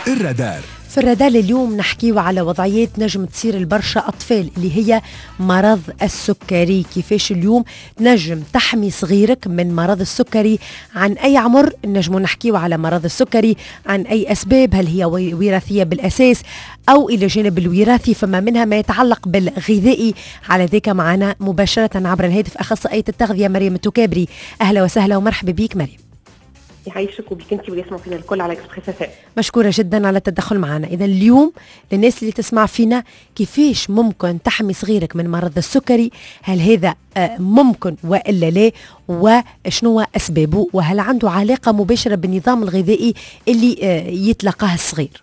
الرادار. في الرادار اليوم نحكيو على وضعيات نجم تصير لبرشا أطفال اللي هي مرض السكري. كيفاش اليوم نجم تحمي صغيرك من مرض السكري؟ عن أي عمر نجم نحكيو على مرض السكري؟ عن أي أسباب؟ هل هي وراثية بالأساس أو إلى جانب الوراثي فما منها ما يتعلق بالغذائي؟ على ذلك معنا مباشرة عبر الهاتف أخصائية التغذية مريم التكابري. أهلا وسهلا ومرحبا بك مريم. يعيشك وبك انت واللي يسمعوا فينا الكل على اكسبريس اف ام. مشكورة جدا على التدخل معنا. إذا اليوم للناس اللي تسمع فينا كيفاش ممكن تحمي صغيرك من مرض السكري؟ هل هذا ممكن وإلا لا؟ وشنو أسبابه؟ وهل عنده علاقة مباشرة بالنظام الغذائي اللي يتلقاه الصغير؟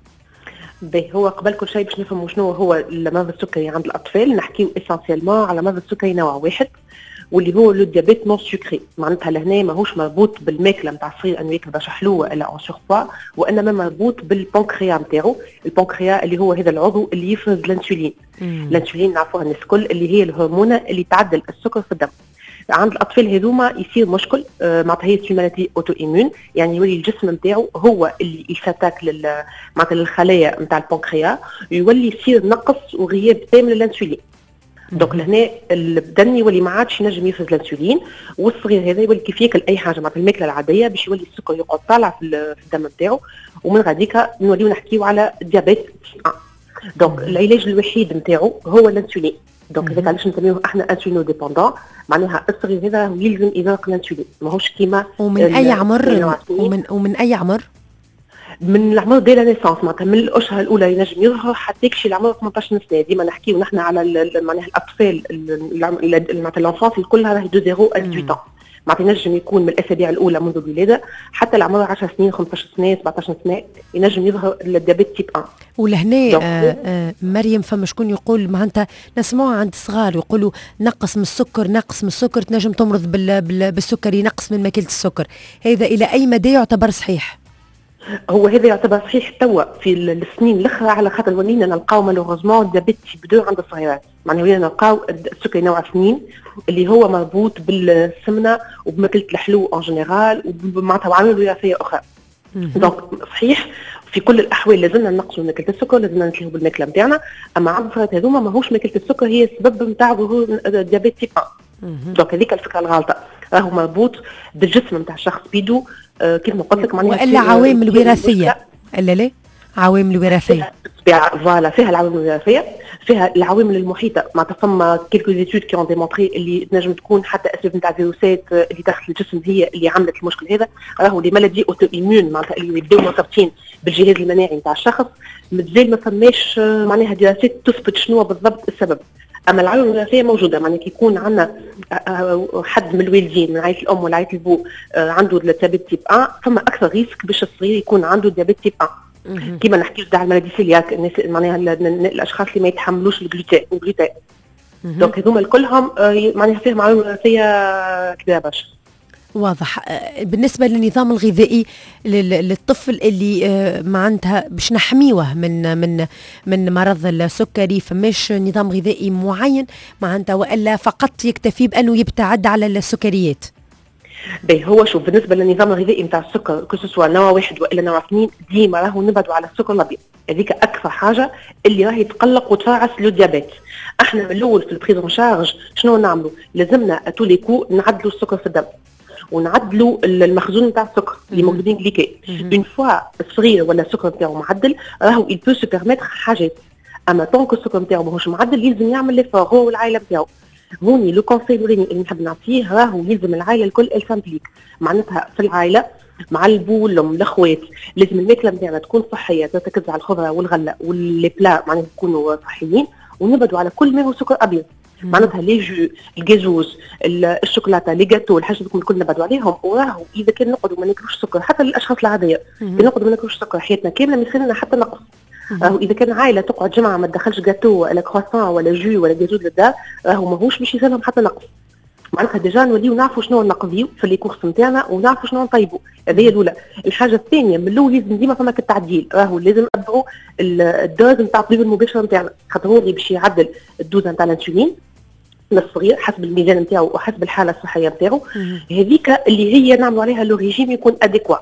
هو قبل كل شيء باش نفهموا شنو هو المرض السكري عند الأطفال نحكيو اسانسيالمون على مرض السكري نوع واحد واللي هو لو ديابيت نون سكري. معناتها لهنا ماهوش مربوط بالماكله نتاع الصغير انه ياكل برشا حلوه الا اون سوربوا، وانما مربوط بالبنكريا نتاعو. البنكريا اللي هو هذا العضو اللي يفرز الانسولين. الانسولين نعرفوها الناس الكل اللي هي الهرمونه اللي تعدل السكر في الدم. عند الاطفال هذوما يصير مشكل معناتها هي سيمالاتي اوتو ايمون، يعني يولي الجسم نتاعو هو اللي يفتك معناتها للخلايا نتاع البنكريا، يولي يصير نقص وغياب تام للانسولين. دونك لهنا البدن يولي ما عادش ينجم يفرز الانسولين، والصغير هذا يولي كيف ياكل اي حاجه معناتها الماكله العاديه باش يولي السكر يقعد طالع في الدم نتاعو، ومن غاديك نوليو نحكيو على ديابيت تيب 1. دونك العلاج الوحيد نتاعو هو الانسولين. دونك هذاك علاش نسميوه احنا انسولينو ديبوندون، معناها الصغير هذا يلزم يذاق الانسولين ماهوش كيما. ومن اي عمر؟ ومن اي عمر؟ من العمر دي لا نيسانس، معناتها من الاشهر الاولى ينجم يظهر حتى يكشي العمر 18 سنه. ديما نحكيو نحن على معناها الاطفال معناتها لونفونس كلها راهي دو 0 à 18 معناتها ينجم يكون من الاسابيع الاولى منذ الولاده حتى العمر 10 سنين 15 سنه 17 سنه ينجم يظهر الديابيت تيب 1. ولهنا مريم فما شكون يقول معناتها نسمعوا عند الصغار يقولوا نقص من السكر تنجم تمرض بالسكري، نقص من ماكله السكر. هذا الى اي مدى يعتبر صحيح؟ هو هذا يعتبر صحيح توا في السنين الاخرى، على خاطر ولينا نلقاو مالوغوزمون ديابيت تيب 2 عند الصغيرات. معناها ولينا نلقاو السكري نوع 2 اللي هو مربوط بالسمنه وبماكله الحلو اون جينيرال ومعناتها وعامل وراثيه اخرى. دونك صحيح في كل الاحوال لازمنا نقصوا ماكله السكر، لازمنا نتلهوا بالماكله نتاعنا، اما عند الصغيرات هذوما ماهوش ماكله السكر هي السبب نتاع ظهور ديابيت تيب 1. دونك هذيك الفكره الغلطه، راهو مربوط بالجسم نتاع الشخص بيدو كيف ما قلت لك معناها والا عوامل وراثيه. لا عوامل وراثيه فوالا فيها العوامل الوراثيه، فيها العوامل المحيطه. معناتها فما كيلكو زيتود كي اون ديمونطري اللي تنجم تكون حتى اسباب نتاع فيروسات اللي داخل الجسم هي اللي عملت المشكل هذا. راهو لي مالادي اوتو ايمون معناتها اللي يبداو مرتبطين بالجهاز المناعي نتاع الشخص مازال ما فماش معناها دراسات تثبت شنو بالضبط السبب. اما العوامل الوراثيه موجوده، معناها كي يكون عندنا حد من الوالدين من عائله الام ولا عائله البو عنده الديابيت تيب 1 فما اكثر ريسك باش الصغير يكون عنده ديابيت تيب 1. كيما نحكيو تاع المالادي سيلياك، الناس معناها الاشخاص اللي ما يتحملوش الجلوتين. دونك هذوما كلهم معناها فيهم عوامل وراثيه كبيره برشا. واضح. بالنسبة للنظام الغذائي للطفل اللي معناتها باش نحميوه من مرض السكري، فماش نظام غذائي معين معناتها وإلا فقط يكتفي بأنه يبتعد على السكريات؟ هو شوف بالنسبة للنظام الغذائي نتاع السكر كسوا نوع واحد وإلا نوع 2 ديما راهو نبعدوا على السكر الأبيض. هذيك أكثر حاجة اللي راهي تقلق وتفعص لو ديابيت. احنا من الأول في البريز شارج شنو نعملوا؟ لازمنا تولي كو نعدلوا السكر في الدم ونعدلوا المخزون نتاع السكر الهيموغلوبين غليكي. اون فوا الصغير ولا السكر نتاعو معدل راهو il peut se permettre حاجات، اما طونك السكر نتاعو ماهوش معدل يلزم يعمل ليفور هو والعائله نتاعو. هوني لو كونساي اللي نحب نعطيه راهو يلزم العائله الكل الفامبليك، معناتها في العائله مع البو والام الاخوات لازم الماكله نتاعنا تكون صحيه، تركز على الخضره والغله واللي بلا معناتها يكونوا صحيين، ونبعدوا على كل ما هو سكر ابيض. معناتها لي جو الجازوز الشوكولاته لي جاتو الحاجات الكل نبعدوا عليهم. وراهو اذا كان نقعدوا ما ناكلوش سكر حتى الاشخاص العاديه كان نقعدوا ما ناكلوش سكر حياتنا كامله ما يصير لنا حتى نقص. راهو اذا كان عائله تقعد جمعه ما تدخلش جاتو ولا كرواسون ولا جو ولا جازوز للدار راهو ماهوش باش يصير لهم حتى نقص. معناتها ديجا نوليو نعرفوا شنو نقضيو في لي كورس نتاعنا ونعرفوا شنو نطيبوا. هذه هي الاولى. الحاجه الثانيه من الاول لازم ديما فما التعديل، راهو لازم نتبعوا الدوز نتاع الطبيب المباشر نتاعنا، خاطر هو اللي باش يعدل الدوز نتاع الانسولين للصغير حسب الميزان نتاعو وحسب الحاله الصحيه نتاعو. هذيك اللي هي نعملوا عليها لو ريجيم يكون اديكوا.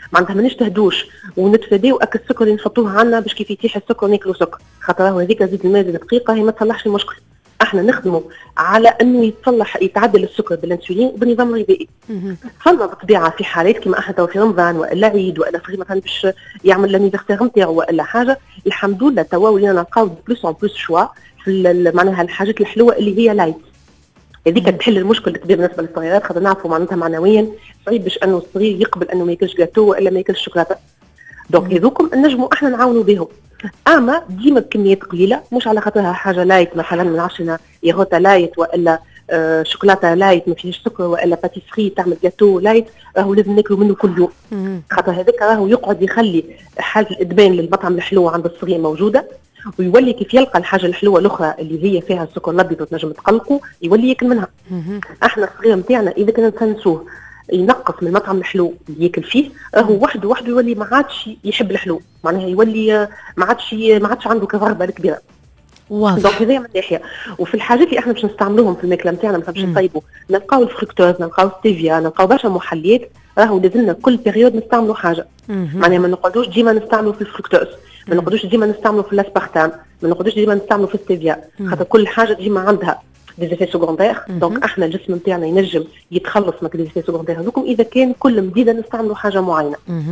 معناتها ما نجتهدوش ونتفاداو اكل السكر اللي نحطوه عنا باش كيف يتيح السكر ناكلوا سكر، خاطر راهو هذيك زيت الماء الدقيقه هي ما تصلحش المشكل. احنا نخدموا على انه يتعدل السكر بالانسولين وبالنظام الغذائي. فما بالطبيعه في حالات كما احنا تو في رمضان والا عيد والا في مثلا باش يعمل لانيفرسير نتاعو والا حاجه، الحمد لله توا ولينا نلقاو بلوس اون بلوس شوا في معناها الحاجات الحلوه اللي هي لايت. هذيك تحل المشكل الكبير بالنسبه للصغيرات، خاطر نعرفوا معناتها معنويا صعيب باش انه الصغير يقبل انه ما ياكلش جاتو والا ما ياكلش شوكولاته. دونك هذوكم نجموا احنا نعاونوا بهم، اما ديما بكميات قليله، مش على خاطرها حاجه لايت مثلا ما نعرفش ياغوتا لايت والا شوكولاته لايت ما فيهاش سكر والا باتيسري تعمل جاتو لايت، راهو لازم ناكلوا منه كل يوم. خاطر هذاك راهو يقعد يخلي حاله الادمان للمطعم الحلو عند الصغير موجوده، ويولي كيف يلقى الحاجه الحلوه الاخرى اللي هي فيها السكر الابيض وتنجم تقلقه يولي ياكل منها. احنا الصغير نتاعنا اذا كنا نفنسوه ينقص من المطعم الحلو اللي ياكل فيه، راهو وحده يولي ما عادش يحب الحلو، معناها يولي ما عادش عنده كرغبه الكبيره. واضح. دونك هذه من ناحيه. وفي الحاجات اللي احنا باش نستعملوهم في الماكله نتاعنا مثلا باش نطيبوا، نلقاو الفركتوز، نلقاو ستيفيا، نلقاو برشا محليات، راهو لازمنا كل بيريود نستعملوا حاجه. معناها ما نقعدوش ديما نستعملوا في الفركتوز، ما نقعدوش ديما نستعملوا في الاسبارتام، ما نقعدوش ديما نستعملوا في ستيفيا، خاطر كل حاجه ديما عندها دي زيفي سكوندير. دونك احنا الجسم نتاعنا ينجم يتخلص من دي زيفي سكوندير هذوكم اذا كان كل مديده نستعملوا حاجه معينه.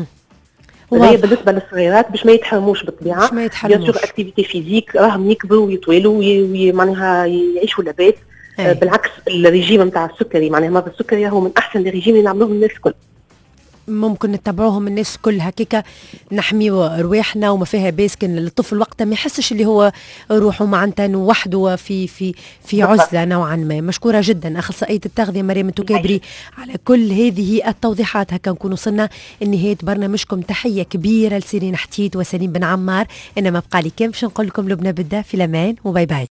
هي بالنسبه للصغيرات باش ما يتحرموش بالطبيعه، بيان سور اكتيفيتي فيزيك، راهم يكبروا ويطولوا معناها يعيشوا لاباس. بالعكس الريجيم نتاع السكري، معناها مرض السكري هو من احسن الريجيم اللي نعملوه الناس الكل. ممكن نتبعوهم الناس كل هكاكا، نحميو رواحنا وما فيها باس، كان الطفل وقتها ما يحسش اللي هو روحه معناتها وحده في عزله نوعا ما. مشكوره جدا اخصائيه التغذيه مريم التكابري على كل هذه التوضيحات. هكا نكون وصلنا لنهايه برنامجكم. تحيه كبيره لسيرين حتيت وسليم بن عمار. انما بقى لي كم باش نقول لكم لبنى بدا في الامان وباي باي.